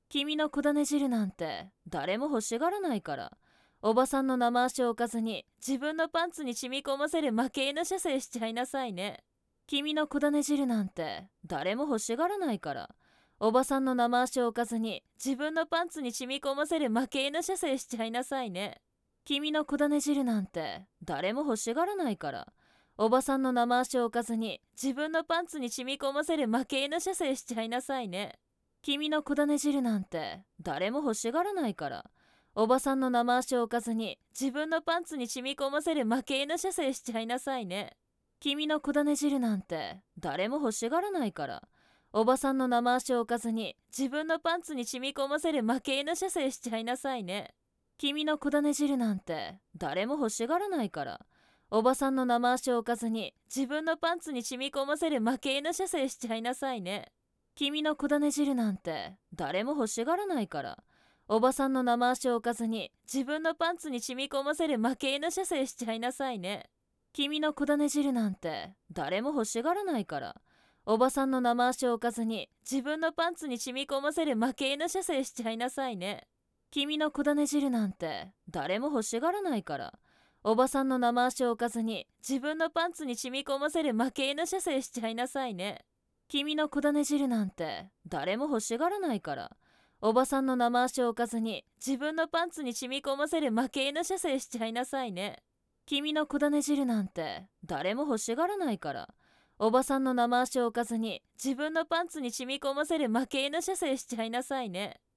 君の小種汁なんて誰も欲しがらないから、おばさんの生足を置かずに自分のパンツに染み込ませる負け犬射精しちゃいなさいね。君の小種汁なんて誰も欲しがらないから、おばさんの生足を置かずに自分のパンツに染み込ませる負け犬射精しちゃいなさいね。君の小種汁なんて誰も欲しがらないから、おばさんの生足を置かずに自分のパンツに染み込ませる負け犬射精しちゃいなさいね。君の小種汁なんて誰も欲しがらないから、おばさんの生足を置かずに自分のパンツに染み込ませる負け犬射精しちゃいなさいね。君の小種汁なんて誰も欲しがらないから、おばさんの生足を置かずに自分のパンツに染み込ませる負け犬射精しちゃいなさいね。君の小種汁なんて誰も欲しがらないから、おばさんの生足を置かずに自分のパンツに染み込ませる負け犬射精しちゃいなさいね。君の小種汁なんて誰も欲しがらないから、おばさんの生足を置かずに自分のパンツに染み込ませる負け犬射精しちゃいなさいね。君の小種汁なんて誰も欲しがらないから、おばさんの生足を置かずに自分のパンツに染み込ませる負け犬射精しちゃいなさいね。君の小種汁なんて誰も欲しがらないから、おばさんの生足を置かずに自分のパンツに染み込ませる負け犬射精しちゃいなさいね。君の小種汁なんて誰も欲しがらないから、おばさんの生足を置かずに自分のパンツに染み込ませる負け犬射精しちゃいなさいね。君の小種汁なんて誰も欲しがらないから、おばさんの生足を置かずに自分のパンツに染み込ませる負け犬射精しちゃいなさいね。